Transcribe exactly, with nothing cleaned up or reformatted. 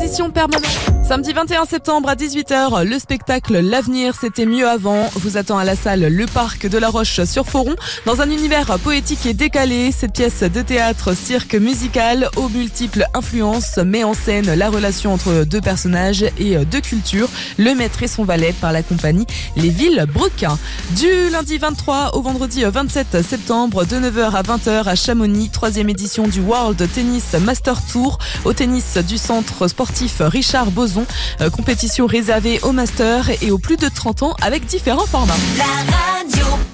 l'exposition permanente. Samedi vingt et un septembre à dix-huit heures, le spectacle L'avenir c'était mieux avant vous attend à la salle Le Parc de la Roche-sur-Foron. Dans un univers poétique et décalé, cette pièce de théâtre, cirque musical aux multiples influences met en scène la relation entre deux personnages et deux cultures, le maître et son valet, par la compagnie Les Villebrequins. Du lundi vingt-trois au vendredi vingt-sept septembre, de neuf heures à vingt heures à Chamonix, troisième édition du World Tennis Master Tour au tennis du centre sportif Richard Boson. Euh, compétition réservée aux masters et aux plus de trente ans avec différents formats. La radio.